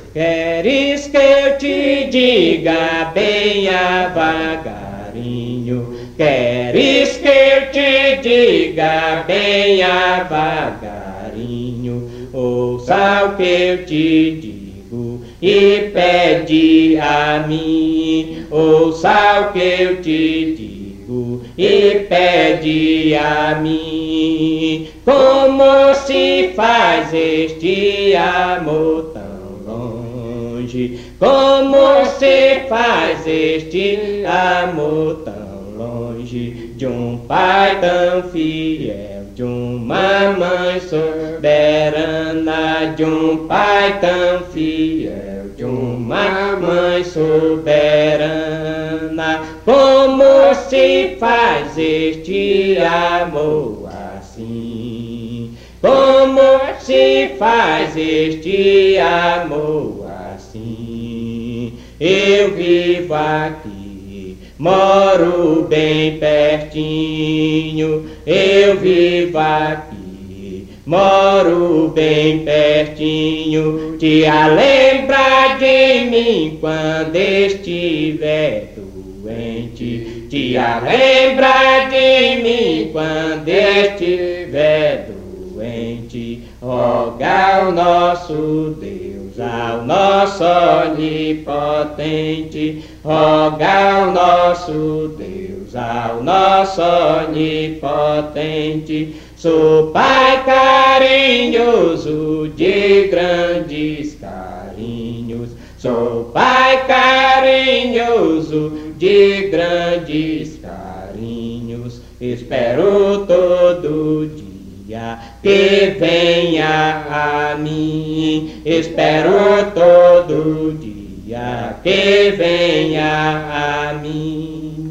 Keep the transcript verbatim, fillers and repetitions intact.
Queres que eu te diga bem devagarinho? Queres que eu te diga bem devagarinho? Ouça o que eu te digo e pede a mim. Ouça o que eu te digo e pede a mim. Como se faz este amor tão longe? Como se faz este amor tão longe de um pai tão fiel, de uma mãe soberana, de um pai tão fiel, de uma mãe soberana? Como se faz este amor assim? Como se faz este amor assim? Eu vivo aqui, moro bem pertinho. Eu vivo aqui, moro bem pertinho. Te a lembrar de mim quando estiver doente. Te a lembrar de mim quando estiver doente. Roga ao nosso Deus, ao nosso onipotente. Roga ao nosso Deus, ao nosso onipotente. Sou Pai carinhoso de grandes carinhos. Sou Pai carinhoso de grandes carinhos. Espero todo dia que venha a mim. Espero todo dia que venha a mim.